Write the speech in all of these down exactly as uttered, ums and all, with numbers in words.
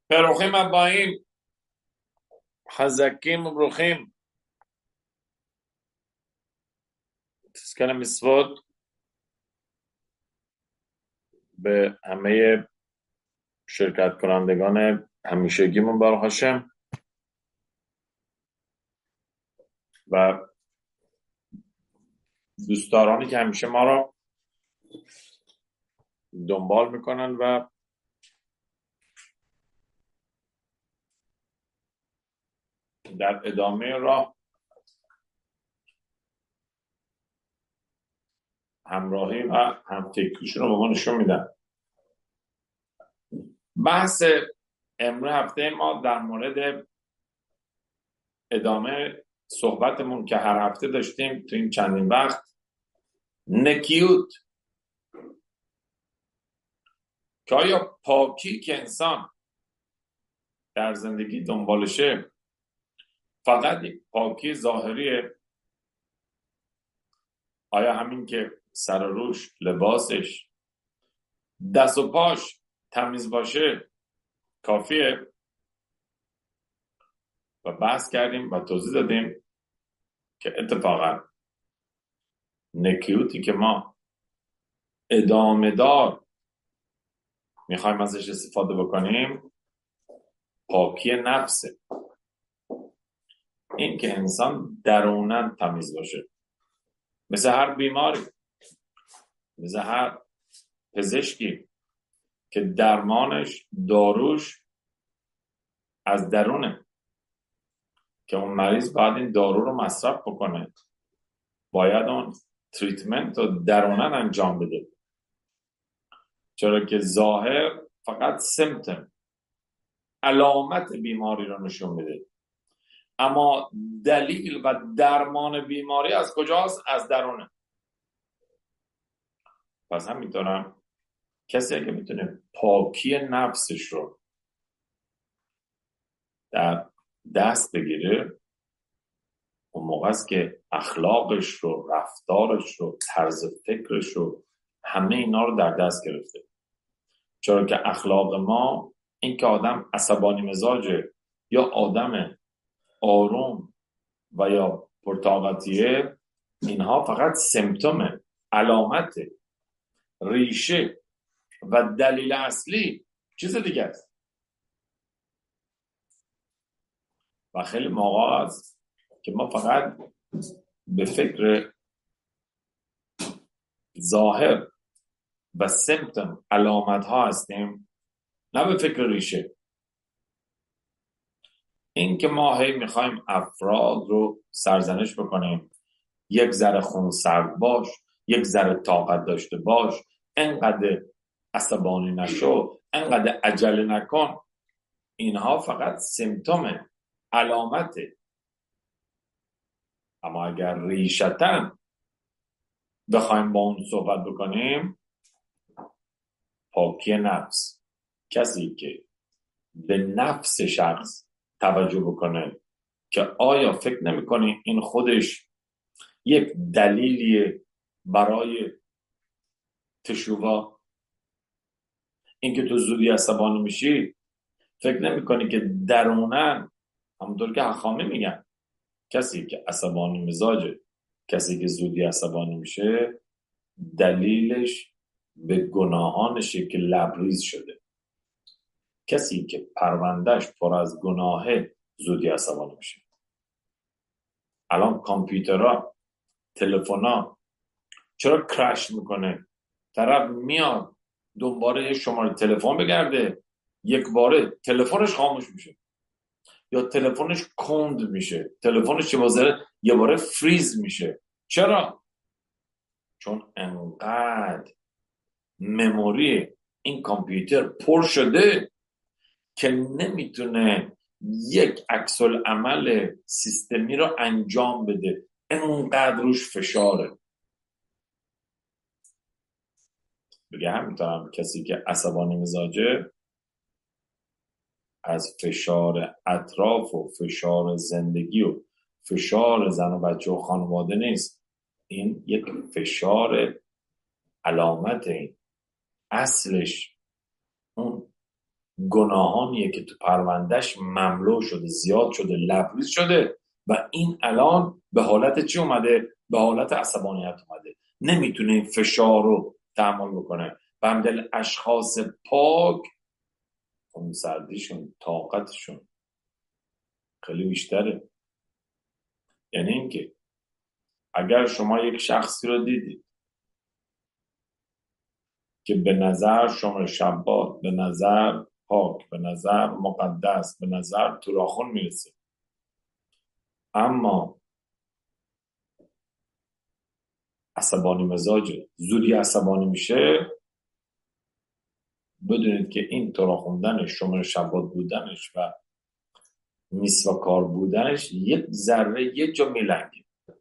ברוכים הבאים, חזקים וברוכים. תזכן המצוות به همه شرکت کنندگان همیشگیمون برای هاشم و دوستدارانی که همیشه ما رو دنبال میکنن و در ادامه راه همراهی و همفکریشون رو به ما نشون میدن. بحث امروز هفته ما در مورد ادامه صحبتمون که هر هفته داشتیم تو این چندین وقت، نکیوت، که آیا پاکی که انسان در زندگی دنبالشه فقط پاکی ظاهریه؟ آیا همین که سر و روش، لباسش، دست و پاش تمیز باشه کافیه؟ و بحث کردیم و توضیح دادیم که اتفاقا نکیوتی که ما ادامه دار میخوایم ازش استفاده بکنیم پاکی نفسه. این که انسان درونن تمیز باشه، مثل هر بیماری، مثل هر پزشکی که درمانش، داروش از درونه، که اون مریض باید این دارو رو مصرف بکنه، باید اون تریتمنت رو درونن انجام بده، چرا که ظاهر فقط سمتم، علامت بیماری رو نشون میده، اما دلیل و درمان بیماری از کجاست؟ از درونه. پس همینطورم کسی که میتونه پاکی نفسش رو در دست بگیره، اون موقع است که اخلاقش رو، رفتارش رو، طرز فکرش رو، همه اینا رو در دست گرفته. چرا که اخلاق ما، این که آدم عصبانی مزاجه یا آدم آروم و یا پرطاقتیه، اینها فقط سمپتومه، علامته. ریشه و دلیل اصلی چیز دیگه است. و خیلی موقع است که ما فقط به فکر ظاهر و سمپتوم، علامت ها هستیم، نه به فکر ریشه. این که ما هی میخوایم افراد رو سرزنش بکنیم، یک ذره خونسرد باش، یک ذره طاقت داشته باش، انقدر عصبانی نشو، انقدر عجله نکن، اینها فقط سمپتومه، علامته. اما اگر ریشتن بخوایم با اون صحبت بکنیم، پاکی نفس، کسی که به نفس شخص توجه بکنه که آیا فکر نمی‌کنی این خودش یک دلیلیه برای تشویق؟ این که تو زودی عصبانی میشی، فکر نمی‌کنی که درونن، همونطور که حخامی میگن، کسی که عصبانی مزاجه، کسی که زودی عصبانی میشه، دلیلش به گناهانشه که لبریز شده. کسی که پروندهش پر از گناهه زودی عصبانی میشه. الان کامپیوترها، تلفن‌ها چرا کرش میکنه؟ طرف میاد دنباره شماره تلفن بگرده، یک باره تلفنش خاموش میشه یا تلفنش کند میشه، تلفنش یه باره یه باره فریز میشه. چرا؟ چون انقدر مموری این کامپیوتر پر شده که نمیتونه یک عکس العمل سیستمی رو انجام بده، انقدر روش فشاره. بگه همینطورم کسی که عصبانی مزاجه از فشار اطراف و فشار زندگی و فشار زن و بچه و خانواده نیست، این یک فشار، علامت این اصلش اون گناهانیه که تو پروندهش مملو شده، زیاد شده، لبریز شده و این الان به حالت چی اومده؟ به حالت عصبانیت اومده، نمیتونه این فشار رو تحمل بکنه. و همدل اشخاص پاک خونسردیشون، طاقتشون خیلی بیشتره. یعنی اینکه اگر شما یک شخصی رو دیدید که به نظر شما شبات، به نظر پاک، به نظر مقدس، به نظر توراخون میرسه، اما عصبانی مزاجه، زودی عصبانی میشه، بدونید که این توراخوندنش، شما شبات بودنش و میسواکار بودنش یک ذره یه جا میلنگه.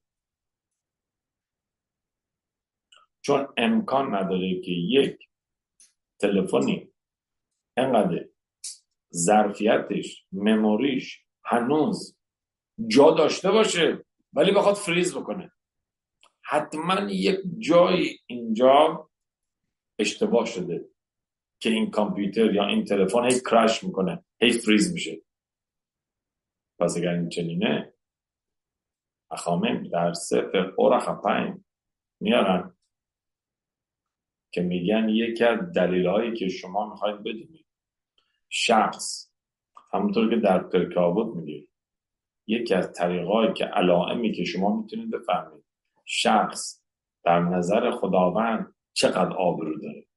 چون امکان نداره که یک تلفنی انقدر ظرفیتش، مموریش هنوز جا داشته باشه ولی بخواد فریز بکنه. حتما یک جایی اینجا اشتباه شده که این کامپیوتر یا این تلفن هی کرش میکنه، هی فریز میشه. پس اگر این چنینه، اخامیم در سفر اورخ پنج میارن که میگن یکی از دلیلهایی که شما میخواید بدونید شخص، همونطور که در ترکابوت میگه، یکی از طریقایی که علائمی که شما میتونید بفهمید شخص در نظر خداوند چقدر آبرو داره.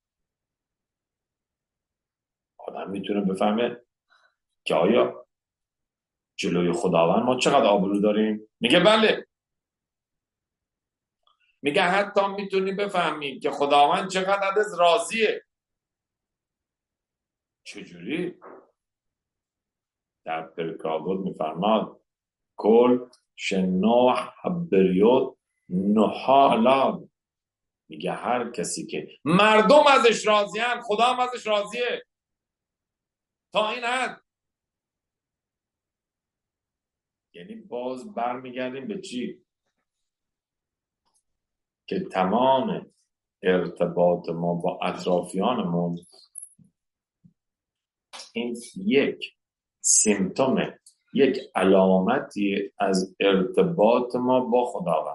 آدم میتونه بفهمه که آیا جلوی خداوند ما چقدر آبرو داریم؟ میگه بله. میگه حتی میتونی بفهمید که خداوند چقدر از راضیه. چجوری؟ در ترکابوت میفرماد کل شنوح بریود نحالاد. میگه هر کسی که مردم ازش راضیان، خدا هم ازش راضیه تا این حد. یعنی باز برمیگردیم به چی؟ که تمام ارتباط ما با اطرافیانمون این یک سیمتومه، یک علامتی از ارتباط ما با خداوند.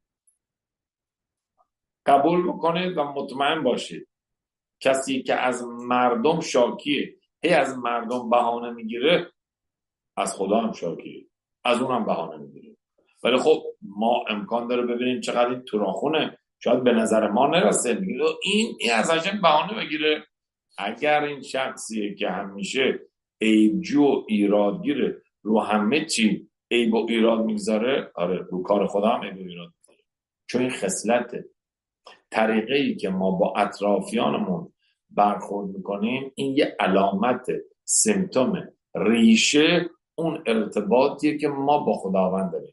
قبول بکنید و مطمئن باشید کسی که از مردم شاکیه، هی از مردم بهانه میگیره، از خدا هم شاکیه، از اونم بهانه میگیره. ولی خب ما امکان داره ببینیم چقدر این توراخونه، شاید به نظر ما نرسه، میگه این این از عجب بهانه بگیره. اگر این شخصیه که همیشه عیبجو و ایرادگیره، رو همه چی عیب و ایراد میگذاره، آره رو کار خدا هم عیب و ایراد میگذاره. چون این خصلته. طریقه ای که ما با اطرافیانمون برخورد میکنیم این یه علامت، سیمتوم، ریشه اون ارتباطیه که ما با خداوند داریم.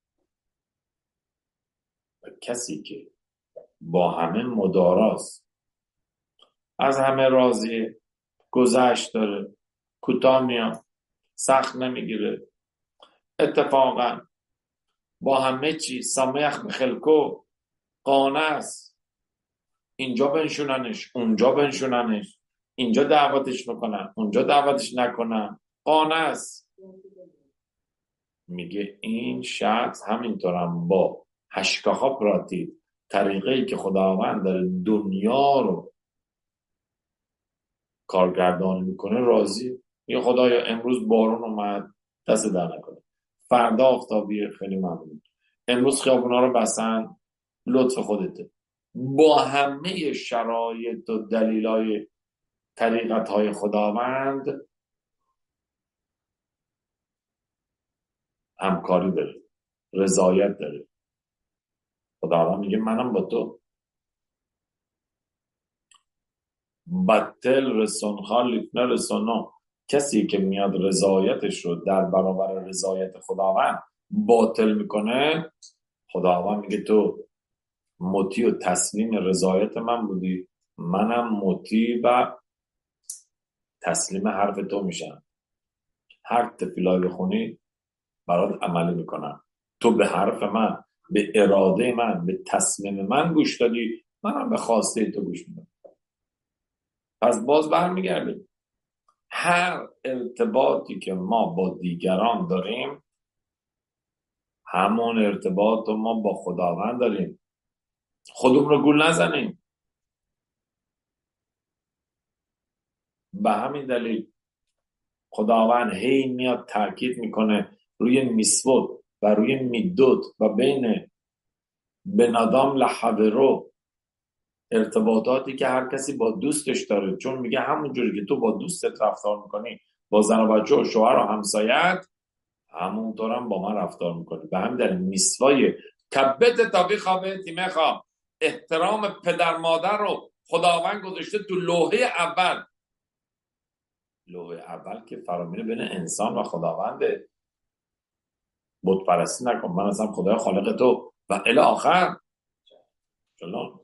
و کسی که با همه مداراست، از همه راضیه، گذشت داره، کوتاه میاد، سخت نمیگیره، اتفاقا با همه چی سمیخ بخلکو، قانع است، اینجا بنشوننش، اونجا بنشوننش، اینجا دعوتش میکنن، اونجا دعوتش نکنن، قانع است. میگه این شخص همینطورم با هشکاها پراتی، طریقه‌ای که خداوند داره دنیا رو کارگردانی میکنه، راضی. میگه خدایا امروز بارون اومد، دست در نکنه، فردا آفتابیه، خیلی ممنون، امروز خیابونا رو بسن، لطف خودته. با همه شرایط و دلیلای طریقت‌های خداوند همکاری داره، رضایت داره. خداوند میگه منم با تو. بطل رسونخا لیفنه رسونا. کسی که میاد رضایتش رو در برابر رضایت خداوند باطل میکنه، خداوند میگه تو مطیع و تسلیم رضایت من بودی، منم مطیع و تسلیم حرف تو میشم. هر تفیلای بخونی برات عملی میکنم. تو به حرف من، به اراده من، به تصمیم من گوش دادی، منم به خواسته تو گوش میدم. پس باز برمیگردیم هر ارتباطی که ما با دیگران داریم همون ارتباط رو ما با خداوند داریم. خودمون رو گول نزنیم. به همین دلیل خداوند هی میاد تاکید میکنه روی میسود و روی میدود و بین بنادام لحبرو، ارتباطاتی که هر کسی با دوستش داره. چون میگه همون جوری که تو با دوستت رفتار میکنی با زن و بچه و شوهر و همسایت، همونطور هم با من رفتار میکنی. به همین دلیل میسوای کبت تابی خوابه تیمه خواب، احترام پدر مادر رو خداوند گذاشته تو لوحه اول. لوحه اول که فرامینه بین انسان و خداونده. بت پرستی نکن، من اصلا خدای خالق تو و الی آخر. چلان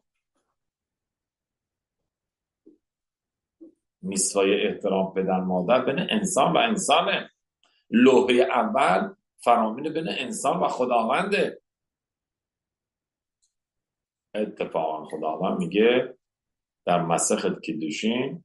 میسوای احترام پدر مادر بین انسان و انسانه. لوحه اول فرامینه بین انسان و خداونده. اتفاقا خداوند میگه در مسخت کیدوشین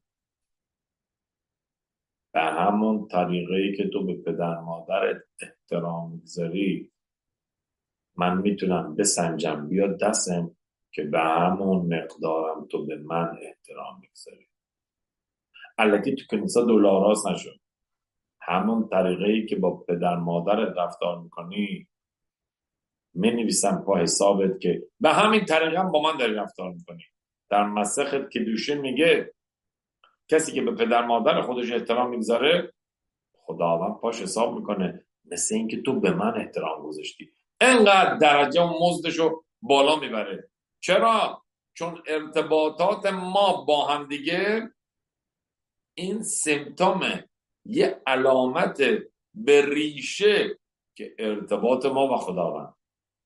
به همون طریقه‌ای که تو به پدر مادرت احترام میگذاری من میتونم بسنجم بیا دستم که به همون مقدارم تو به من احترام میگذاری. الکی تو کنیسا دلاراز نشد. همون طریقه‌ای که با پدر مادرت رفتار میکنی می نویسم پا حسابت که به همین طریقه هم با من داری رفتار میکنی. در مسخت کیدوشین میگه کسی که به پدر مادر خودش احترام میگذاره خداوند پاش حساب میکنه مثل این که تو به من احترام گذاشتی. انقدر درجه و مزدشو بالا میبره. چرا؟ چون ارتباطات ما با هم دیگه این سیمتومه، یه علامت به ریشه که ارتباط ما و خداوند.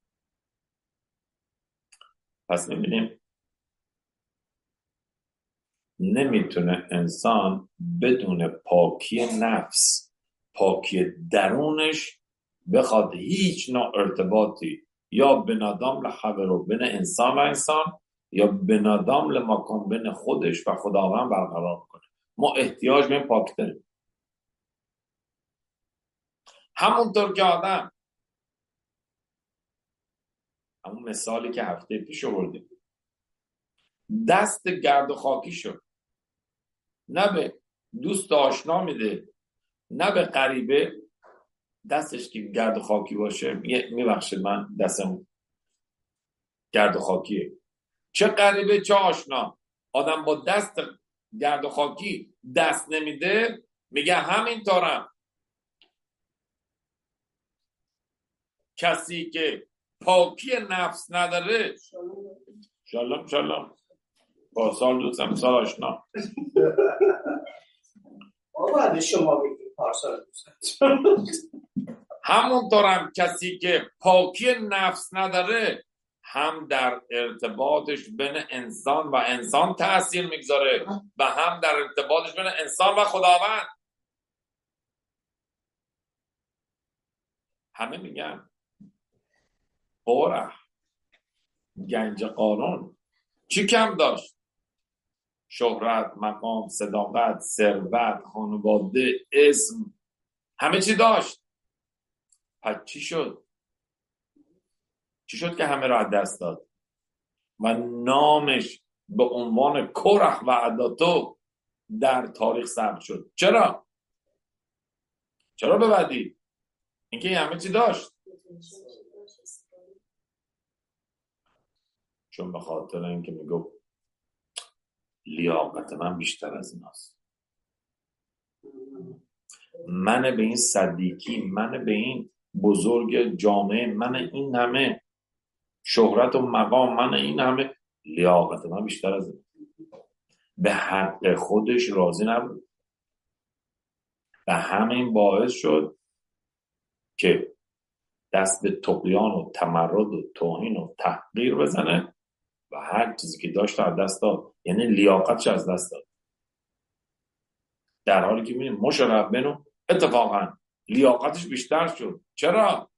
پس میبینیم نمیتونه انسان بدون پاکی نفس، پاکی درونش، بخواد هیچ نوع ارتباطی یا بنادام لحبرو بین انسان و انسان یا بنادام لمکان بین خودش و خداوند برقرار کنه. ما احتیاج به این پاک داریم. همونطور که آدم، همون مثالی که هفته پیش آوردیم، دست گرد و خاکی شد، نه به دوست آشنا میده نه به غریبه. دستش که گرد و خاکی باشه میبخشید من دستم گرد و خاکیه. چه غریبه چه آشنا، آدم با دست گرد و خاکی دست نمیده، میگه همینطورم. کسی که پاکی نفس نداره، شالام شالام با سال دوستم سال آشنا بعد شما بگید پارسال دوستم. همونطورم کسی که پاکی نفس نداره هم در ارتباطش بین انسان و انسان تأثیر میگذاره و هم در ارتباطش بین انسان و خداوند. همه میگن قرح گنج قارون چی کم داشت؟ شهرت، مقام، صداقت، ثروت، خانواده، اسم، همه چی داشت. پس چی شد؟ چی شد که همه را از دست داد و نامش به عنوان کورح و عداتو در تاریخ ثبت شد؟ چرا؟ چرا ببدی؟ اینکه همه چی داشت. چون به خاطر اینکه میگو لیاقت من بیشتر از ایناست. من به این صدیقی، من به این بزرگ جامعه، من این همه شهرت و مقام، من این همه لیاقت من بیشتر از این. به حق خودش راضی نبود. و همین باعث شد که دست به طغیان و تمرد و توهین و تحقیر بزنه و هر چیزی که داشت از دست داد. یعنی لیاقتش از دست داد. در حالی که می‌بینیم مشرف بنو اتفاقا لیاقتش بیشتر شد. چرا؟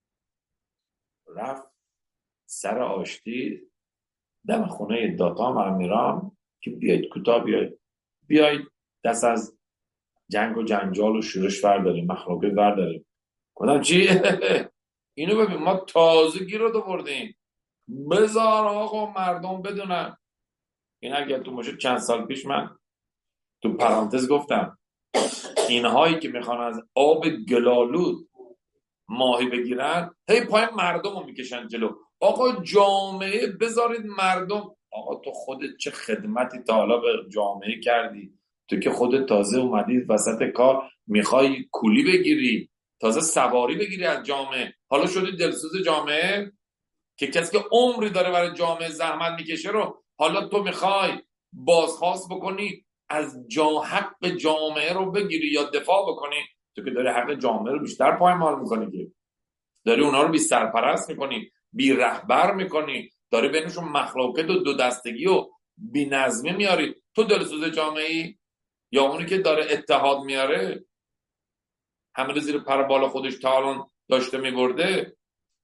رفت سر آشتی دم خونه داتام و امیرام که بیایید کوتاه بیایید بیایید دست از جنگ و جنجال و شورش برداریم، مخلوقات برداریم. گفتم چی؟ اینو ببین ما تازه گیر رو دوردیم، بذار آقا مردم بدونن. این اگر تو باشه چند سال پیش من تو پرانتز گفتم اینهایی که میخوان از آب گلالود ماهی بگیرن هی پای مردم رو میکشن جلو. آقا جامعه بذارید مردم. آقا تو خودت چه خدمتی تا حالا به جامعه کردی؟ تو که خودت تازه اومدی وسط کار میخوای کولی بگیری، تازه سواری بگیری از جامعه، حالا شدی دلسوز جامعه که کسی که عمری داره برای جامعه زحمت میکشه رو حالا تو میخوای بازخواست بکنی از جا حق جامعه رو بگیری یا دفاع بکنی. تو که داری حق جامعه رو بیشتر پایمال میکنی، که داری اونا رو بی سرپرست میکنی، بی رهبر میکنی، داری بینشون مخلوقات و دو دستگی و بی نظمی میاری. تو دلسوز جامعه ای یا اونی که داره اتحاد میاره همه رو زیر پر بال خودش تا الان داشته میبرده؟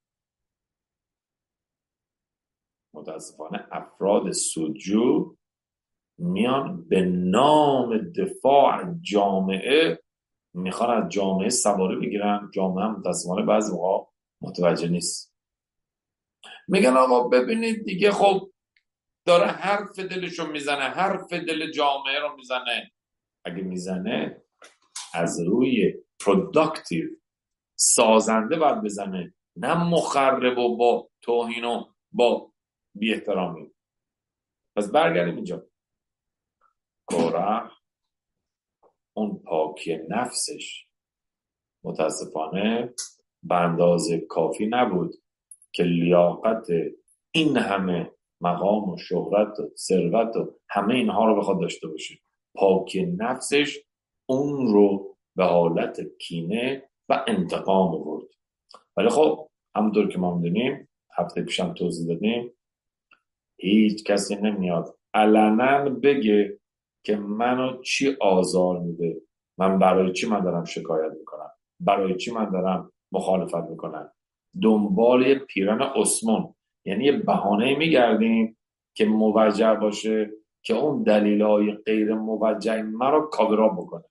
متاسفانه افراد سودجو میان به نام دفاع از جامعه میخوان از جامعه سواری بگیرن. جامعه متاسفانه بعضی موقع متوجه نیست. میگن آقا ببینید دیگه، خب داره حرف دلشو میزنه، حرف دل جامعه رو میزنه. اگه میزنه از روی پروداکتیو سازنده باید بزنه، نه مخرب و با توهین و با بی احترامی. پس برگردیم اینجا. کورح اون پاکی نفسش متاسفانه به اندازه کافی نبود که لیاقت این همه مقام و شهرت و ثروت و همه اینها رو بخواد داشته باشه. پاکی نفسش اون رو به حالت کینه و انتقام آورد. ولی خب همونطور که ما میدونیم، هفته پیشم توضیح دادیم، هیچ کسی نمیاد علنا بگه که منو چی آزار میده، من برای چی من دارم شکایت میکنم، برای چی من دارم مخالفت میکنم. دنبال یه پیرن عثمان، یعنی یه بهانه میگردیم که موجه باشه که اون دلیلهای غیر موجه من رو کاورا بکنه.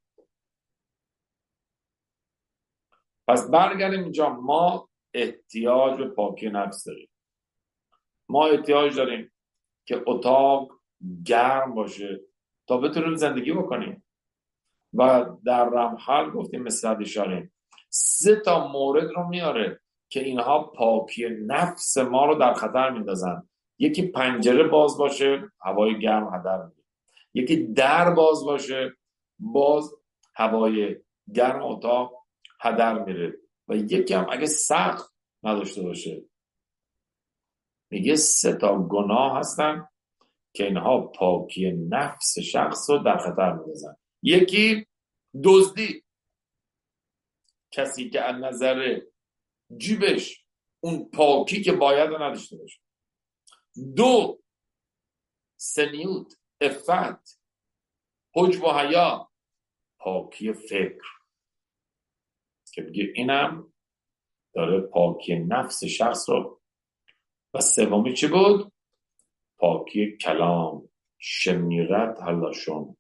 پس برگردیم اینجا. ما احتیاج به پاکی نفس داریم. ما احتیاج داریم که اتاق گرم باشه تا بتونیم زندگی بکنیم. و در رمحل گفتیم مثل اشاره سه تا مورد رو میاره که اینها پاکی نفس ما رو در خطر میندازن. یکی پنجره باز باشه، هوای گرم هدر میده. یکی در باز باشه، باز هوای گرم اتاق هدر میره. و یکی هم اگه سقف نداشته باشه. میگه سه تا گناه هستن که اینها پاکی نفس شخص رو در خطر میندازن. یکی دزدی، کسی که از نظر جیبش اون پاکی که باید رو نداشته باشه. دو، سنیوت، عفت، حجب و حیا، پاکی فکر، که بگه اینم داره پاکی نفس شخص رو. و سومی چی بود؟ پاکی کلام، شمیرت هلاشون،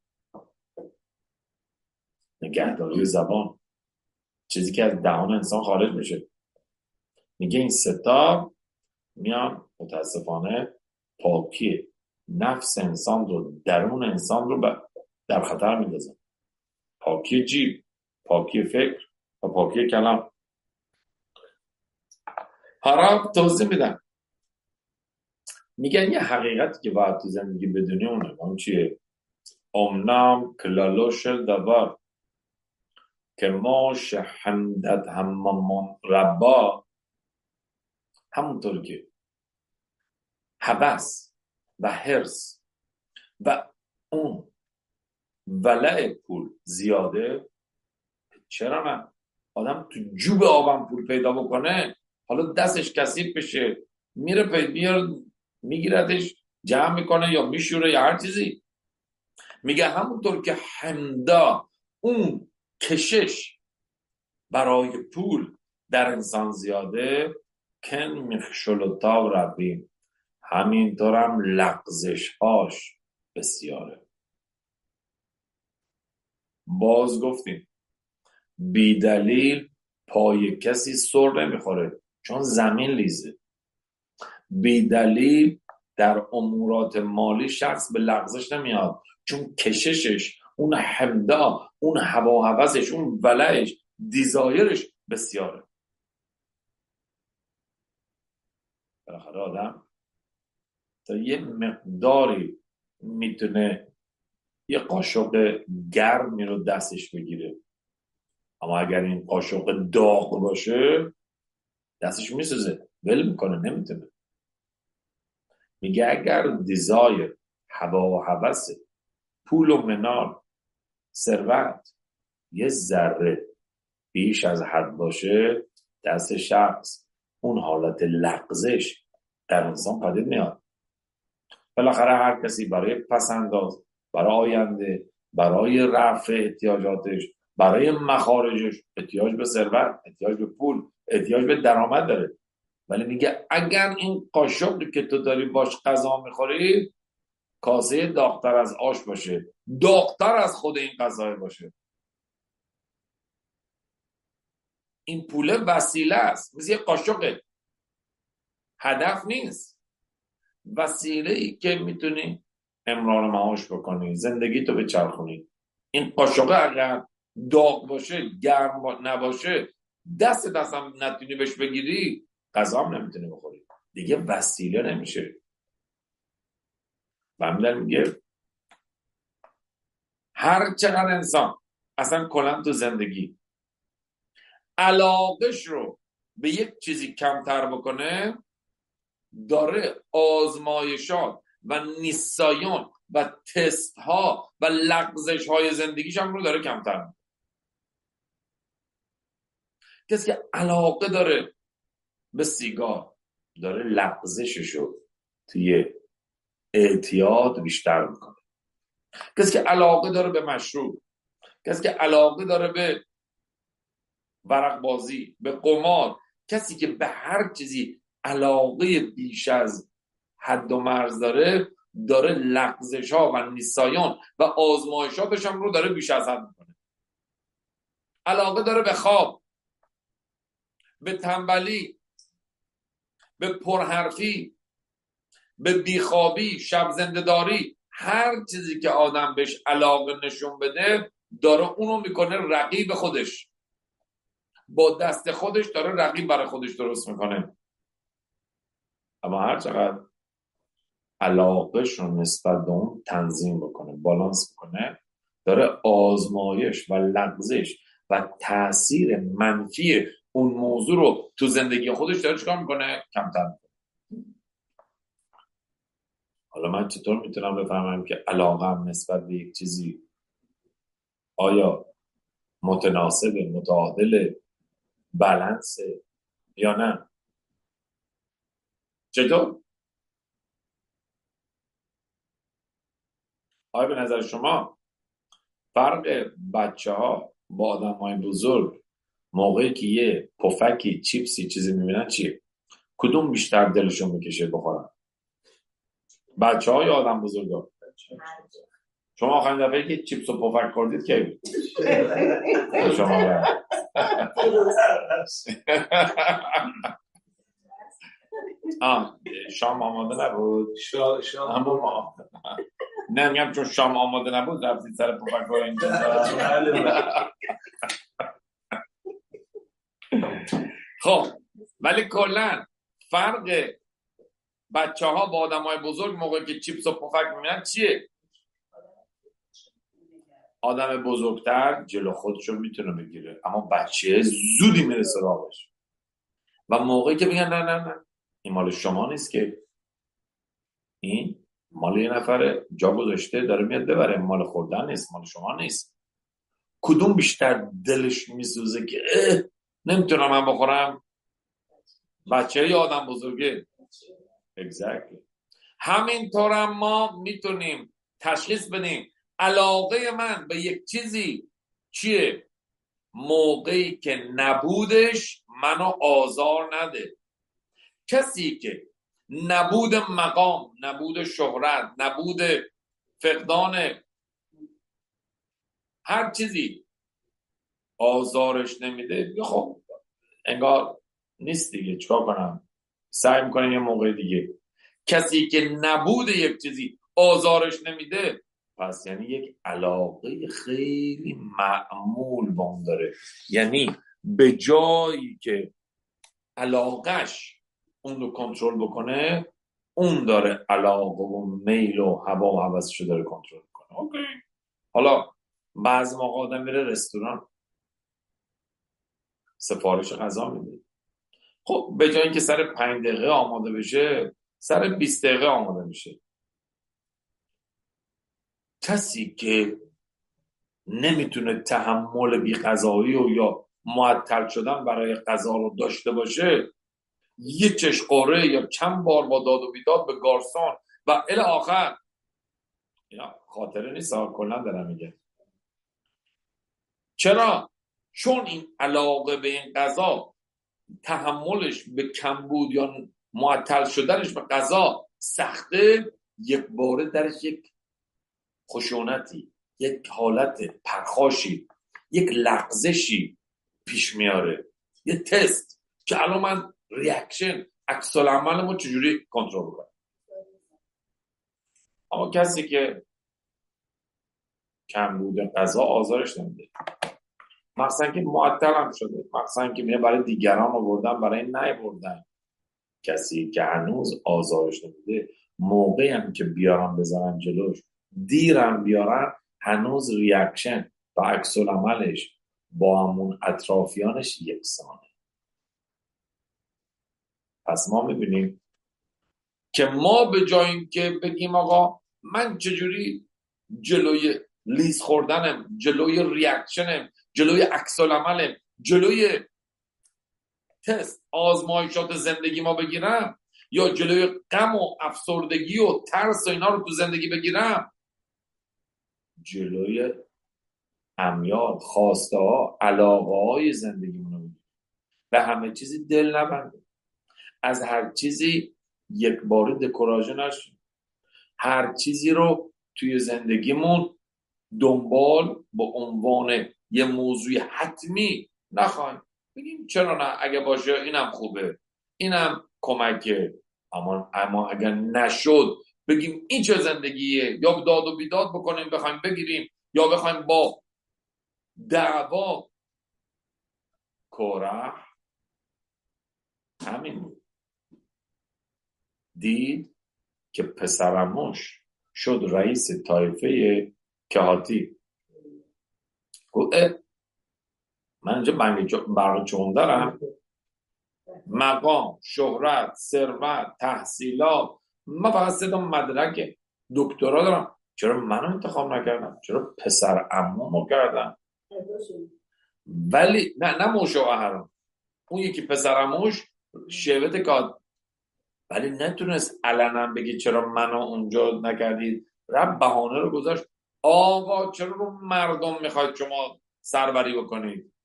نگهداری زبان، چیزی که از دهان انسان خارج میشه. میگه این ستا میان متاسفانه پاکی نفس انسان رو، درون انسان رو در خطر میندازن. پاکی جیب، پاکی فکر و پاکی کلام. حالا توضیح میدن. میگن یه حقیقتی که باید تو زندگی بدونی اونه. اون چیه؟ امنام کلالوش دوار که ما شهندت هممون ربا، همونطور که هوس و حرص و اون ولع پول زیاده. چرا نه؟ آدم تو جوب آبم پول پیدا بکنه، حالا دستش کثیف بشه، میره پید بیار میگیردش، جمع میکنه یا میشوره یا هر چیزی. میگه همونطور که حمدا، اون کشش برای پول در انسان زیاده، کن میخشلوتا ربیم، همینطور هم لغزش هاش بسیاره. باز گفتیم بی دلیل پای کسی سر نمیخوره، چون زمین لیزه. بی دلیل در امورات مالی شخص به لغزش نمیاد، چون کششش، اون حمدا، اون هوا و هوسش، اون ولعش، دیزایرش بسیاره. بالاخره آدم تا یه مقداری میتونه یه قاشق گرمی رو دستش بگیره، اما اگر این قاشق داغ باشه دستش میسوزه، ول میکنه، نمیتونه. میگه اگر دیزایر، هوا و هوس، پول و منال، ثروت یه ذره بیش از حد باشه، دست شخص اون حالت لغزش در انسان پدید میاد. بالاخره هر کسی برای پسنداز، برای آینده، برای رفع احتیاجاتش، برای مخارجش احتیاج به ثروت، احتیاج به پول، احتیاج به درآمد داره. ولی میگه اگر این قاشقی که تو داری باش غذا میخوری کاسه داغتر از آش باشه، داغتر از خود این غذا باشه، این پوله وسیله است، مثل یه قاشقه، هدف نیست. وسیله ای که میتونی امرار معاش بکنی، زندگی تو بچرخونی. این قاشقه اگر داغ باشه، گرم نباشه، دست دستم نتونی بهش بگیری، غذا هم نمیتونی بخوری، دیگه وسیله نمیشه. و همین میگه هر چقدر انسان اصلا کلا تو زندگی علاقش رو به یک چیزی کمتر بکنه، داره آزمایشات و نیسایان و تست ها و لغزش های زندگیش هم رو داره کمتر میکنه. کسی که علاقه داره به سیگار، داره لغزشش رو توی اعتیاد بیشتر میکنه. کسی که علاقه داره به مشروب، کسی که علاقه داره به ورق بازی، به قمار، کسی که به هر چیزی علاقه بیش از حد و مرز داره، داره لغزش ها و نیسایان و آزمایشاتش هم رو داره بیش از حد میکنه. علاقه داره به خواب، به تنبلی، به پرحرفی، به بیخوابی، شب زنده‌داری، هر چیزی که آدم بهش علاقه نشون بده داره اونو میکنه رقیب خودش، با دست خودش داره رقیب برای خودش درست میکنه. اما هر چقدر علاقهش رو نسبت به اون تنظیم بکنه، بالانس بکنه، داره آزمایش و لغزش و تأثیر منفی اون موضوع رو تو زندگی خودش داره چکار میکنه؟ کمتر میکنه. حالا من چطور میتونم بفهمم که علاقم نسبت به یک چیزی آیا متناسب، متعادل، بالانس یا نه؟ چطور؟ آیا به نظر شما فرق بچه ها با آدم های بزرگ موقعی که یه پفکی، چیپسی چیزی میبینن چیه؟ کدوم بیشتر دلشون میکشه بخورن؟ بچه ها یا آدم بزرگ ها؟ شما آخرین دفعه که چیپس و پفک خوردید کی بود؟ شما آه شام آماده نبود. شام ما نه میگم چون شام آماده نبود رفتید سر پفک ها اینجا. خب ولی کلن فرق بچه ها با آدم های بزرگ موقعی که چیپس و پفک میبینن چیه؟ آدم بزرگتر جلو خودشو میتونه بگیره، اما بچه زودی میره سراغش و موقعی که میگن نه نه نه این مال شما نیست، که این مال یه نفره جا گذاشته داره میاد ببره، مال خوردن نیست، مال شما نیست. کدوم بیشتر دلش میسوزه که نمیتونم من بخورم؟ بچه یا آدم بزرگه؟ exactly. همینطورم ما میتونیم تشخیص بدیم علاقه من به یک چیزی چیه موقعی که نبودش منو آزار نده. کسی که نبود مقام، نبود شهرت، نبود فقدان هر چیزی آزارش نمیده خب انگار نیست دیگه، چیکار کنم؟ سعی میکنه یه موقع دیگه. کسی که نبود یک چیزی آزارش نمیده، پس یعنی یک علاقه خیلی معمول با اون داره. یعنی به جایی که علاقش اون رو کنترل بکنه، اون داره علاقه و میل و هوا و هوسش رو داره کنترل میکنه. اوکی. حالا بعض موقع آدم میره رستوران سفارش غذا میده، خب به جای اینکه سر پنج دقیقه آماده بشه سر بیست دقیقه آماده میشه. کسی که نمیتونه تحمل بی غذایی و یا معطل شدن برای غذا رو داشته باشه، یه چشقاره یا چند بار با داد و بیداد به گارسون و الی آخر، اینا خاطره نیست کلا دارم میگه. چرا؟ چون این علاقه به این غذا، تحملش به کمبود یا معطل شدنش به غذا سخته، یک باره درش یک خشونتی، یک حالت پرخاشی، یک لغزشی پیش میاره، یه تست که الان من ریاکشن عکس العملمو چجوری کنترل کنم. اما کسی که کمبود غذا آزارش نمیده، مثلا که معطل هم شده، مثلا که میره برای دیگران آوردن برای نیاوردن، کسی که هنوز آزارش نمیده، موقعی هم که بیارن بزنن جلوش، دیرم بیارن، هنوز ریاکشن و عکس العملش با همون اطرافیانش یکسانه. پس ما میبینیم که ما به جای اینکه بگیم آقا من چجوری جلوی لیز خوردنم، جلوی ریاکشنم، جلوی عکس العملم، جلوی تست آزمایشات زندگی ما بگیرم، یا جلوی غم و افسردگی و ترس و اینا رو تو زندگی بگیرم، جلوی امیال، خواسته ها، علاقه های زندگی رو بگیرم، به همه چیزی دل نبنده، از هر چیزی یک بار دکوراژه نشیم، هر چیزی رو توی زندگیمون دنبال با عنوان یه موضوع حتمی نخواهیم. بگیم چرا نه، اگه باشه اینم خوبه، اینم کمکه، اما اما اگر نشد بگیم این چه زندگیه، یا داد و بیداد بکنیم بخوایم بگیریم، یا بخوایم با دعوا. کره همین بود، دید که پسرموش شد رئیس طایفه کهاتی. گفت من اینجا برای چون دارم، مقام، شهرت، ثروت، تحصیلات، من فقط سه تا مدرک دکترا دارم، چرا منو انتخاب نکردم؟ چرا پسر عمومو کردم؟ ولی نه نه موش و اهرام، اون یکی پسر عموش شوت کاد، ولی نتونست علنا بگی چرا منو اونجا نکردید، رب بهانه رو گذاشت. آقا چرا رو مردم میخواید شما سروری بکنید؟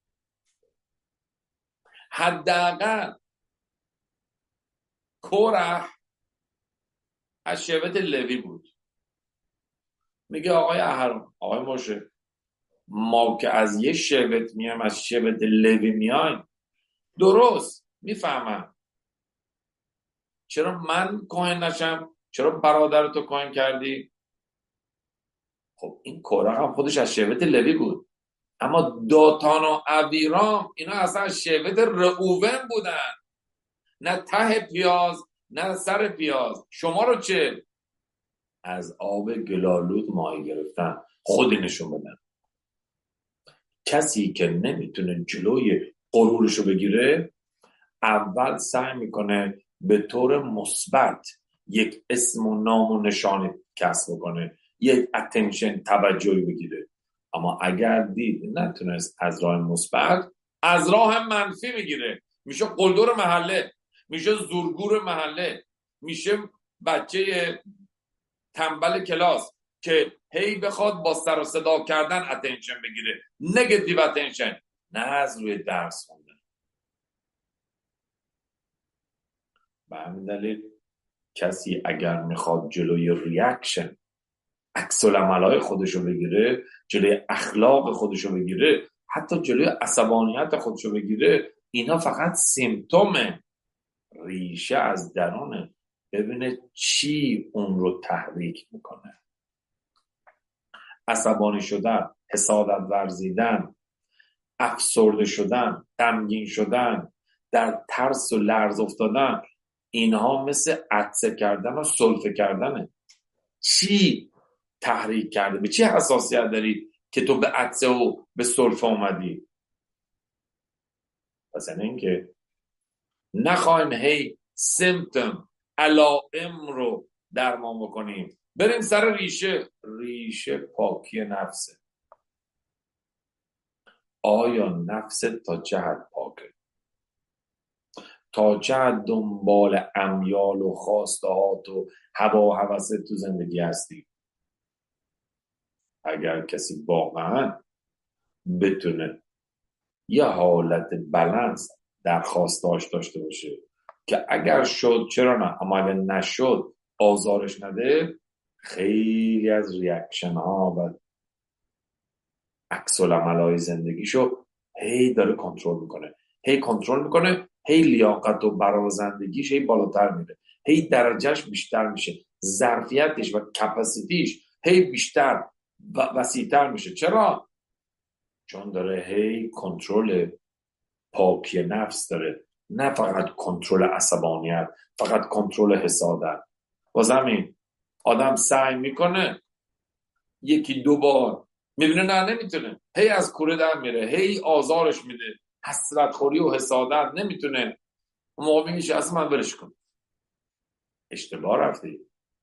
حداقل کره از شبت لوی بود. میگه آقای اهرام، آقای موشه، ما که از یه شبت میایم، از شبت لوی میایم، درست میفهمم، چرا من کاهن نشم؟ چرا برادر تو کاهن کردی؟ خب این کره هم خودش از شبت لوی بود، اما داتان و اویرام اینا اصلا از شبت رئوون بودن، نه ته پیاز نه سر پیاز. شما رو چه؟ از آب گلالود ماهی گرفتن، خودی نشون بدن. کسی که نمیتونه جلوی غرورشو بگیره، اول سعی میکنه به طور مثبت یک اسم و نام و نشانی کسب کنه، یک اتنشن، توجهی بگیره. اما اگر دید نتونست از راه مثبت، از راه منفی میگیره، میشه قلدر محله، میشه زورگور محله، میشه بچه تنبل کلاس که هی بخواد با سر و صدا کردن اتنشن بگیره، نگتیو اتنشن، نه از روی درس خوندن. به همین دلیل کسی اگر میخواد جلوی ریاکشن عکس العملای خودشو بگیره، جلوی اخلاق خودشو بگیره، حتی جلوی عصبانیت خودشو بگیره، اینا فقط سیمتومه. ریشه از درونه. ببینه چی اون رو تحریک میکنه. عصبانی شدن، حسادت ورزیدن، افسرده شدن، غمگین شدن، در ترس و لرز افتادن، اینها مثل عطسه کردن و سلفه کردنه. چی تحریک کرده؟ به چی حساسیت داری که تو به عطسه و به سلفه اومدی؟ پس این که نخوایم هی سیمتوم علائم رو درمان بکنیم، بریم سر ریشه. ریشه پاکی نفسه. آیا نفست تا چه حد پاکه؟ تا چه حد دنبال امیال و خواستهات و هوا و هوست تو زندگی هستی؟ اگر کسی واقعا بتونه یه حالت بالانس در خواستهاش داشته باشه که اگر شد چرا نه، اما اگر نشد آزارش نده، خیلی از ریاکشن ها و عکس العمل‌های زندگیشو هی داره کنترل میکنه، هی کنترل میکنه، هی لیاقت و برازندگیش هی بالاتر میره، هی درجهش بیشتر میشه، ظرفیتش و کپاسیتیش هی بیشتر و وسیع‌تر میشه. چرا؟ چون داره هی کنترل پاکی نفس داره، نه فقط کنترل عصبانیت، فقط کنترل حسادت. باز همین آدم سعی میکنه یکی دو بار، میبینه نه نمیتونه، هی از کوره در میره، هی آزارش میده، حسرت خوری و حسادت، نمیتونه. اون موقع میگه اصلا من برش کن. اشتباه رفتی.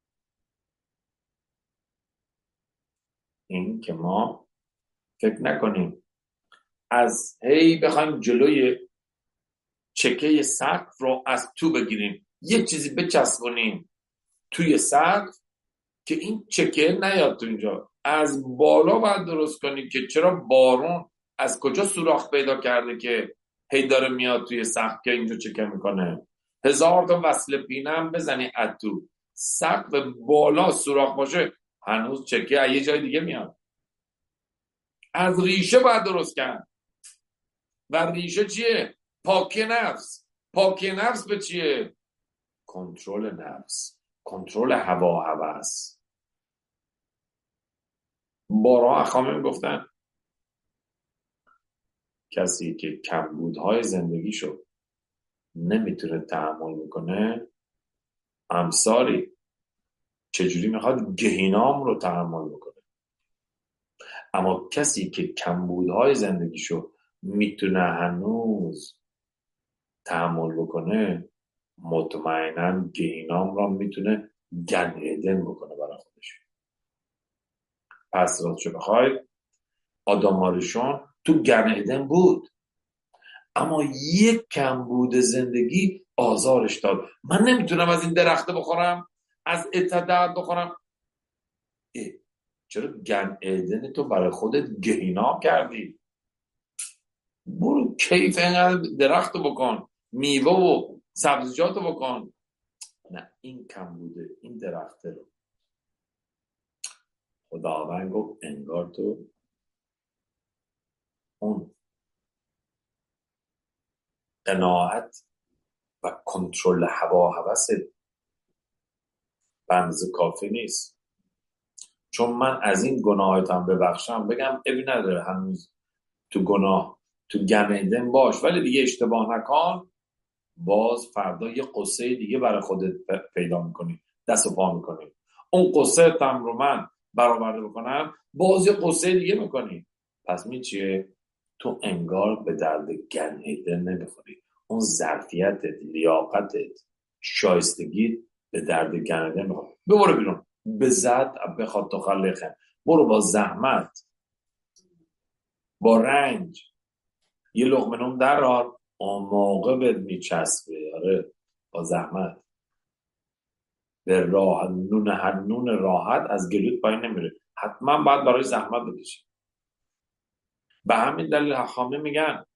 این که ما فکر نکنیم از هی بخوایم جلوی چکه سقف رو از تو بگیریم، یک چیزی بچسبونیم توی سقف که این چکه نیاد تو اینجا، از بالا باید درست کنیم که چرا بارون از کجا سوراخ پیدا کرده که هی داره میاد توی سقف که اینجا چکه میکنه. هزار تا وصل پینه هم بزنی اتو، سقف بالا سوراخ باشه هنوز چکه از یه جای دیگه میاد. از ریشه باید درست کرد. و ریشه چیه؟ پاکی نفس. پاکی نفس به چیه؟ کنترل نفس، کنترل هوا هوس. بارها اخوامیم گفتن کسی که کمبودهای زندگیشو نمیتونه تحمل میکنه، امثالی چجوری میخواد گهینام رو تحمل بکنه. اما کسی که کمبودهای زندگیشو میتونه هنوز تحمل بکنه، مطمئنا گهینام رو میتونه گن ایدن بکنه برای خودش. پس راستشو بخوای آدم آریشون تو گن ایدن بود، اما یک کمبود زندگی آزارش داد. من نمیتونم از این درخته بخورم، از اتداد بخورم. اه، چرا گن ایدن تو برای خودت گهینا کردی؟ برو کیف اینقدر درخت بکن، میوه و سبزیجات بکن. نه، این کمبوده این درخته رو خداوند گفت انگار تو اون قناعت و کنترل هوا هوست بنز کافی نیست. چون من از این گناهاتم ببخشم، بگم ابی نداره هنوز تو گناه تو گن ایدن باش، ولی دیگه اشتباه نکن، باز فردا یه قصه دیگه برای خودت پیدا میکنی، دست و پا میکنی. اون قصه تم رو من برآورده بکنم، باز یه قصه دیگه میکنی. پس می چیه؟ تو انگار به درد گن ایدن نمیخوری. اون ظرفیتت، لیاقتت، شایستگی به درد گن ایدن نمیخوری. ببرو بیرون. بزد بخواد تو خلقه. برو با زحمت، با رنج یه لقمه نون در آر، اون موقع بهت میچسبه. آره، با زحمت. به راه نون هر نون راحت از گلوت پایین نمیره، حتما باید برای زحمت بکشی. به همین دلیل حخامه میگن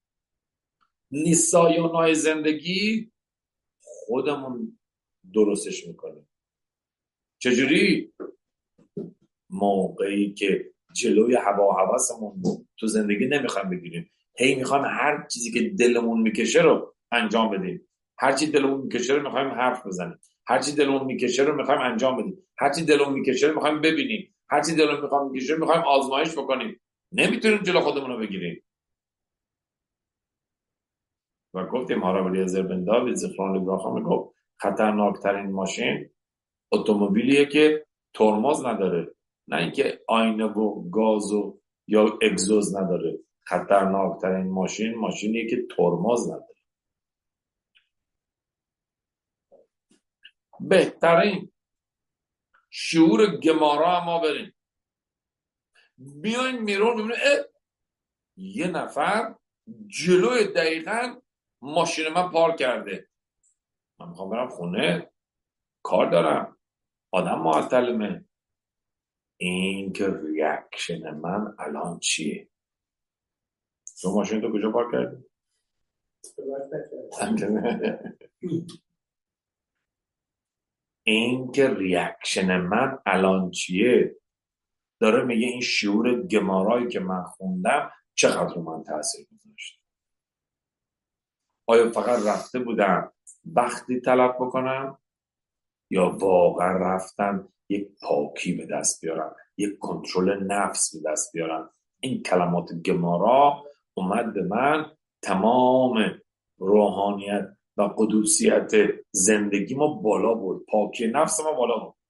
نیسایونای زندگی خودمون درستش میکنیم. چجوری؟ موقعی که جلوی هوا و هوسمون تو زندگی نمیخوایم بگیریم، هی میخوایم هر چیزی که دلمون میکشه رو انجام بدیم، هر چی دلمون میکشه رو میخوایم حرف بزنیم، هر چی دلمون میکشه رو میخوایم انجام بدیم، هر چی دلمون میکشه رو میخوایم ببینیم، هر چی دلمون میخوام میکشه رو میخوایم آزمایش بکنیم، نمیتونیم جلو خودمون رو بگیریم. و گفتیم هارابلی بن داوید زفران الله میگفت خطرناکترین ماشین اتومبیلیه که ترمز نداره، نه اینکه آینه و گاز و یا اگزوز نداره. خطرناکترین ماشین ماشینیه که ترمز نداره. بهترین شعور گمارا ما بریم بیاین میرون ببینیم یه نفر جلوی دقیقاً ماشین من پارک کرده، من میخوام برم خونه، کار دارم، آدم معطلمه، این که ریاکشن من الان چیه؟ تو ماشین تو کجا پارک کردی؟ این که ریاکشن من الان چیه داره میگه این شعور گمارایی که من خوندم چقدر رو من تاثیر گذاشت. آیا فقط رفته بودم وقتی طلب بکنم یا واقعا رفتم یک پاکی به دست بیارم، یک کنترل نفس به دست بیارم؟ این کلمات گمارا اومد به من تمام روحانیت و قدوسیت زندگی ما بالا برد، پاکی نفس ما بالا برد.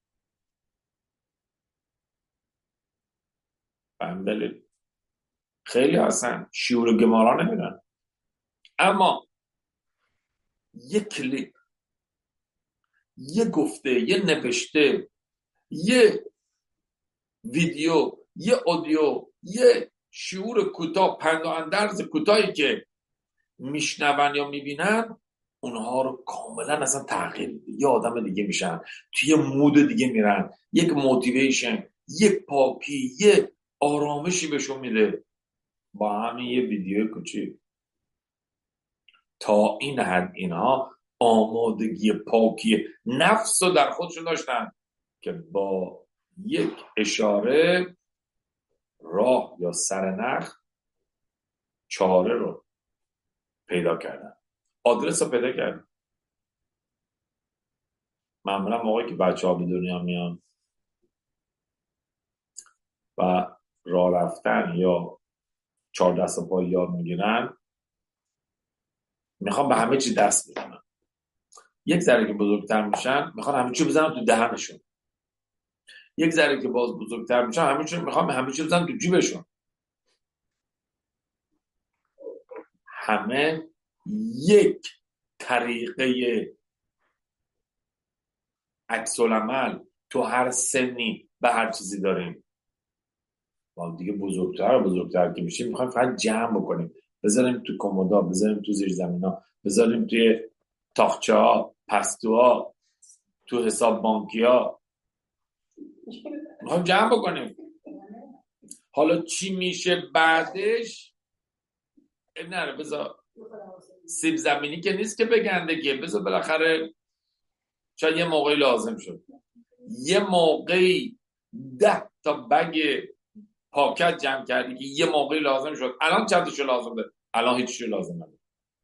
به همین دلیل خیلی هستن شعور گمارا نمیدن، اما یه کلیپ، یه گفته، یه نوشته، یه ویدیو، یه اودیو، یه شعور کوتاه، پند و اندرز کوتاهی که میشنون یا میبینن اونها رو کاملا اصلا تغییر میده، یه آدم دیگه میشن، توی مود دیگه میرن، یک موتیویشن، یک پاکی، یه آرامشی بهشون میده با همین یه ویدیو کوچیک. تا این حد اینها آمادگی پاکی نفس رو در خودشون داشتن که با یک اشاره راه یا سرنخ چاره رو پیدا کردن، آدرس رو پیدا کردن. معمولا موقعی که بچه ها به دنیا میان و راه رفتن یا چهار دست و پای یاد میگیرن میخوان به همه چی دست بزنن، یک ذره که بزرگتر میشن میخوان همه چی بزنن تو دهنشون، یک ذره که باز بزرگتر میشن همه چی میخوان همه چی بزنن تو جیبشون. همه یک طریقه عکس العمل تو هر سنی به هر چیزی داریم. ما دیگه بزرگتر و بزرگتر که میشیم میخوایم فقط جمع بکنیم، بذاریم تو کمودا، بذاریم تو زیر زمینا، بذاریم توی تاخچه ها، پستوها، تو حساب بانکی ها، میخوایم جمع بکنیم. حالا چی میشه بعدش نره، بذار سیب زمینی که نیست که بگنده که، بذار بالاخره شاید یه موقعی لازم شد، یه موقعی ده تا بگ پاکت جمع کردی که یه موقعی لازم شد، الان چندشو لازم داره؟ الان هیچشو لازم نداره.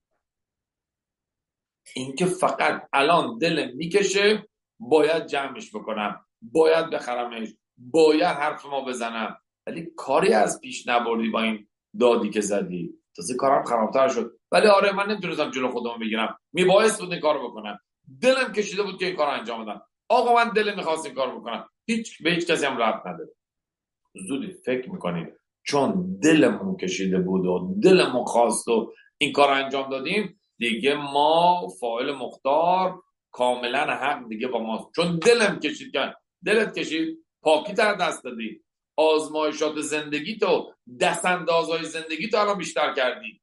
این که فقط الان دل میکشه باید جمعش بکنم، باید بخرمش، باید حرف ما بزنم، ولی کاری از پیش نبردی با این دادی که زدی، تازه کارم خرابتر شد. ولی آره من نمیتونستم جلو خودم بگیرم، میبایست بود این کارو بکنم، دلم کشیده بود که این کارو انجام بدم. آقا من دلم میخواست این کارو بکنم، هیچ به هیچ کسی هم ربط نداره. زودی فکر میکنیم چون دلمون کشیده بود و دلمون خواست و این کار انجام دادیم، دیگه ما فاعل مختار کاملا حق دیگه با ما، چون دلم کشید کرد، دلت کشید پاکی تر دست دادی، آزمایشات زندگی تو، دست اندازهای زندگی تو الان بیشتر کردی.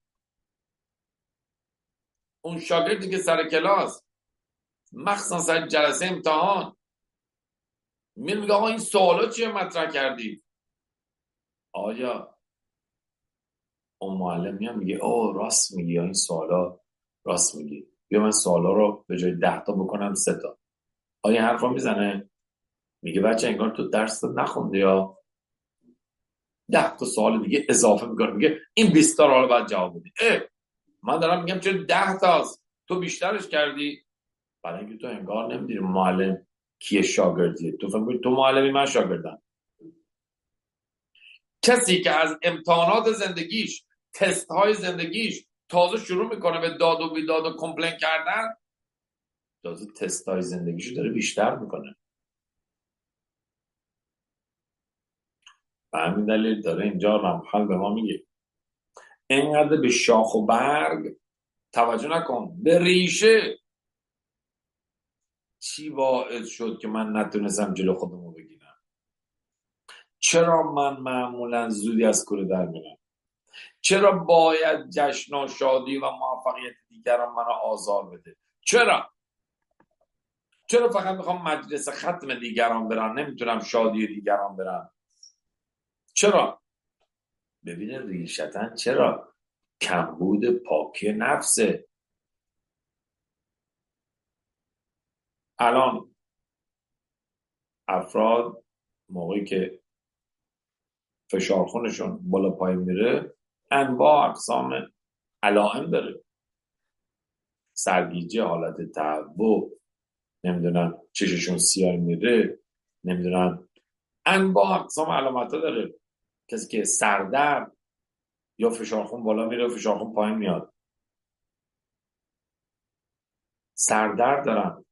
اون شاگردی که سر کلاس مخصوصا سر جلسه امتحان میگه میگه آقا این سوالا چیه مطرح کردی، آیا اون معلم میاد میگه اوه راست میگی، این سوالا راست میگی، بیا من سوالا رو به جای ده تا بکنم سه تا، آیا حرفا میزنه؟ میگه بچه انگار تو درس نخوندی یا ده تا سوال دیگه اضافه میکنه، میگه این بیست تا رو باید جواب بدی. اه من دارم میگم چه ده تاست، تو بیشترش کردی. برای اینکه تو انگار نمیدونی معلم کیه شاگردیه، تو فکر تو معلمی من شاگردم. کسی که از امتحانات زندگیش، تست های زندگیش تازه شروع میکنه به داد و بیداد و کمپلین کردن، تازه تست های زندگیشو داره بیشتر میکنه. به همین دلیل داره اینجا رمحل به ما میگه اینقدر به شاخ و برگ توجه نکن، به ریشه. چی باعث شد که من نتونستم جلو خودمو بگیرم؟ چرا من معمولا زودی از کوره در میرم؟ چرا باید جشن و شادی و موفقیت دیگران منو آزار بده؟ چرا؟ چرا فقط میخوام مجلس ختم دیگران برم، نمیتونم شادی دیگران برم؟ چرا؟ ببینه ریشتن چرا؟ کمبود پاکی نفسه. الان افراد موقعی که فشار خونشون بالا پایین میره انواع اقسام علائم داره، سرگیجه، حالت تهوع، نمیدونم چششون سیاه میره، نمیدونم انواع اقسام علامت ها داره. کسی که سردرد یا فشار خون بالا میره و فشار خون پایین میاد، سردرد دارن،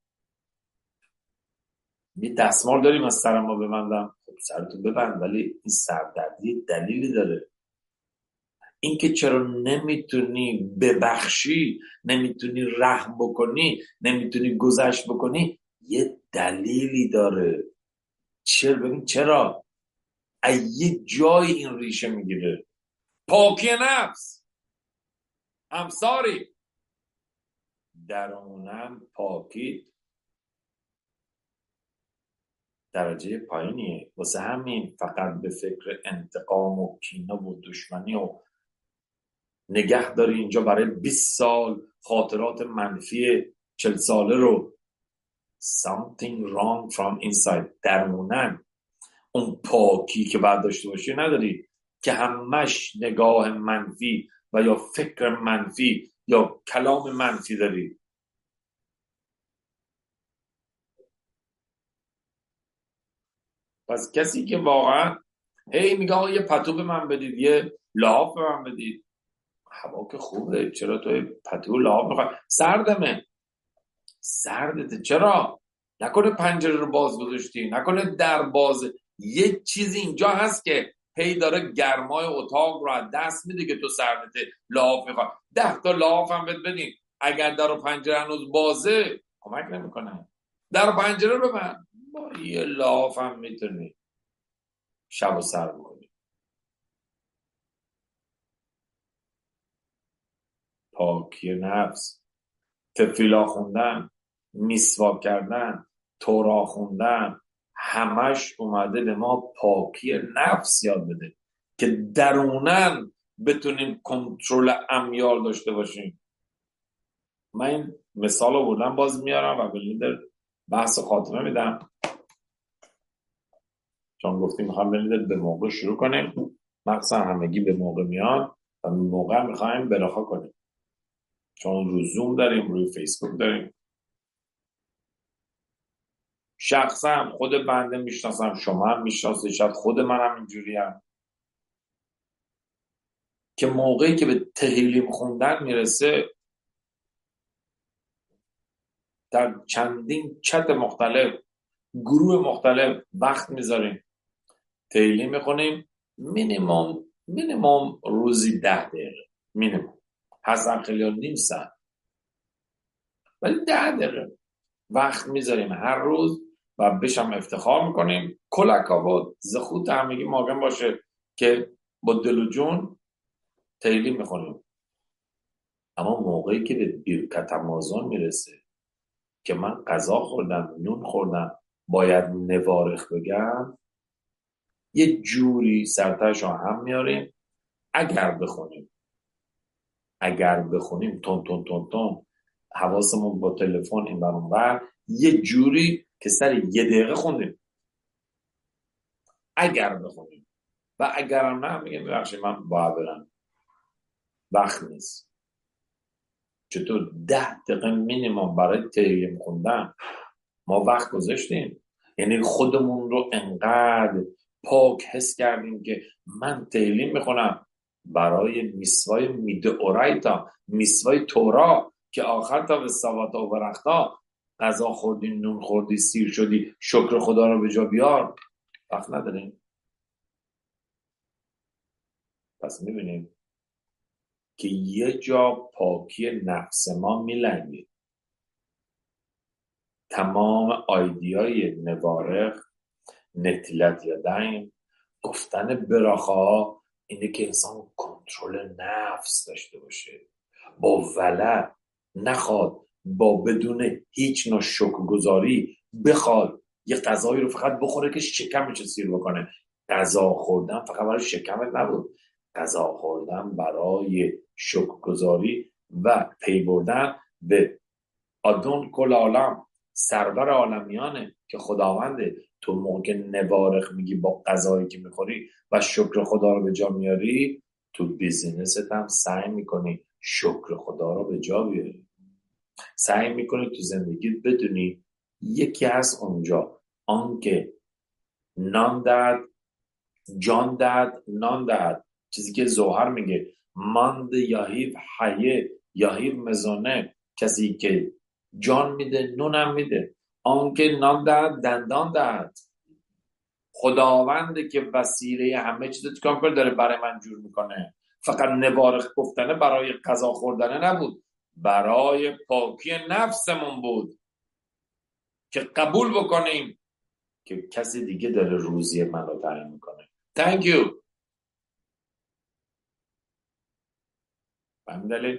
یه دستمال داریم از سرم رو ببندم، خب سرتون ببند، ولی این سردردی دلیلی داره. اینکه چرا نمیتونی ببخشی، نمیتونی رحم بکنی، نمیتونی گذشت بکنی، یه دلیلی داره. چرا؟ ببین چرا یه جای این ریشه میگیره. پاکی نفس. همساری درونم پاکی درجه پایینیه، واسه همین فقط به فکر انتقام و کینه و دشمنی و نگه داری اینجا برای بیست سال خاطرات منفی چل ساله رو. something wrong from inside. درونن اون پاکی که باید داشته باشی نداری، که همش نگاه منفی و یا فکر منفی یا کلام منفی داری. پس کسی که واقعا هی میگه آقا یه پتو به من بدید، یه لحاف به من بدید، هوا که خوبه، چرا تو پتو لحاف میخوای؟ سردمه. سردته چرا؟ نکنه پنجره رو باز گذاشتی، نکنه در بازه، یه چیزی اینجا هست که هی داره گرمای اتاق رو از دست میده که تو سردته، لحاف میخوای. ده تا لحاف هم بهت بدین، اگر در و پنجره هنوز بازه کمک نمیکنه. در و پنجره رو ببند، با یه لحاف هم میتونی شب و سر بکنی. پاکی نفس، تفیلا خوندن، میسواک کردن، تورا خوندن، همش اومده به ما پاکی نفس یاد بده که درونن بتونیم کنترل امیال داشته باشیم. من این مثال رو بردم باز میارم و به لیدر بحث خاتمه میدم، چون گفتیم میخوام لیدر به موقع شروع کنیم، مقصد همگی به موقع میان و به موقع میخوایم براخا کنیم، چون روی زوم داریم، روی فیسبوک داریم. شخصا هم خود بنده میشناسم، شما هم میشناسید، شاید خود منم اینجوری هم، که موقعی که به تهیلیم خوندن میرسه در چندین چت مختلف، گروه مختلف وقت میذاریم، تهیلیم میخونیم، مینیمم مینیمم روزی ده دقیقه مینیمم، حسن خیلی نیم ساعت، ولی ده دقیقه وقت میذاریم هر روز و بشم افتخار میکنیم. کلک آباد زخوت همگی ماگم باشه که با دل و جون تهیلیم میخونیم. اما موقعی که به بیرکت امازون میرسه که من غذا خوردم، نون خوردم، باید نوارخ بگم، یه جوری سرتش هم میاریم. اگر بخونیم اگر بخونیم تون تون تون تون حواسمون با تلفن این برون بر، یه جوری که سر یه دقیقه خوندیم. اگر بخونیم و اگرم نه میگه ببخشید من باید برم، وقت نیست. چطور ده دقیقه مینیمم برای تهیه خوندن ما وقت گذاشتیم؟ یعنی خودمون رو انقدر پاک حس کردیم که من تهیه میخونم برای میسوای میده اورایتا، میسوای تورا که آخر تا به سواتا و برختا غذا خوردی، نون خوردی، سیر شدی، شکر خدا رو به جا بیار. وقت نداریم. پس میبینیم که یه جا پاکی نفس ما میلنگه. تمام آیدیای نوارخ، نتیلت یادیم، گفتن براخه ها اینه که انسان کنترل نفس داشته باشه، با ولع نخواد، با بدون هیچ نوع شکرگزاری بخواد یه غذایی رو فقط بخوره که شکمش سیر بکنه. غذا خوردن فقط برای شکمت نبود، غذا خوردن برای شکرگزاری و پی بردن به آدون کل عالم، سرور عالمیانه که خداونده. تو موقع نوارخ میگی با غذایی که میخوری و شکر خدا رو به جا میاری، تو بیزینست هم سعی میکنی شکر خدا رو به جا بیاری، سعی میکنی تو زندگیت بدونی یکی از اونجا آنکه نان داد جان داد نان داد، چیزی که زوهر میگه ماند یاهیو حیه یاهیو مزانه، کسی که جان میده نونم میده، آنکه نان داد دندان داد. خداونده که وسیله همه چیز تو کامپر داره برای من جور میکنه. فقط نوارخ گفتنه برای غذا خوردنه نبود، برای پاکی نفسمون بود که قبول بکنیم که کسی دیگه داره روزی من رو تعیین میکنه. Thank you. بندلی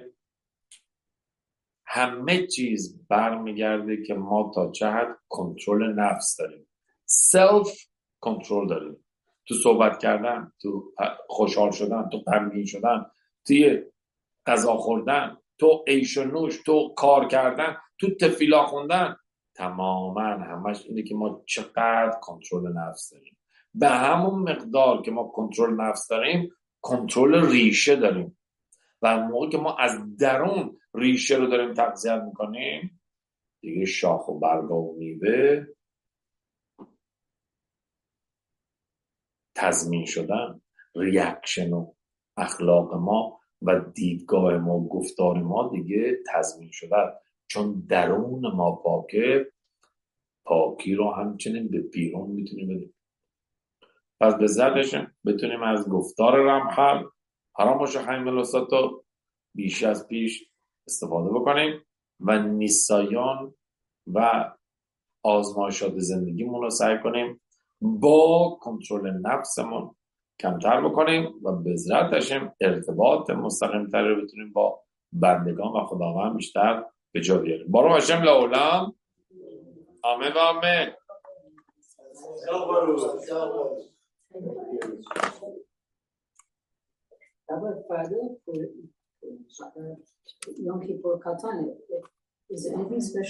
همه چیز برمیگرده که ما تا چه حد کنترل نفس داریم، سلف کنترل داریم، تو صحبت کردن، تو خوشحال شدن، تو غمگین شدن، توی غذا خوردن، تو عیش و نوش، تو کار کردن، تو تفیلا خوندن. تماما همش اینه که ما چقدر کنترل نفس داریم. به همون مقدار که ما کنترل نفس داریم کنترل ریشه داریم و موقع که ما از درون ریشه رو داریم تغذیه میکنیم دیگه شاخ و برگ و میوه تضمین شدن، ریاکشن و اخلاق ما و دیدگاه ما و گفتار ما دیگه تضمین شدن، چون درون ما پاکه. پاکی رو همچنین به بیرون میتونیم بدیم. پس به زدشم بتونیم از گفتار رمحل حرامش خیمه لساتو بیش از پیش استفاده بکنیم و نیسایان و آزمایشات زندگیمون رو سعی کنیم با کنترل نفسمون کمتر بکنیم و به ذاتشم ارتباط مستقیم تر رو بتونیم با بندگان و خداوند بیشتر به جا بیاریم. بارو هاشم لعولم آمین و آمین. Yom Kippur Katan, is there anything special?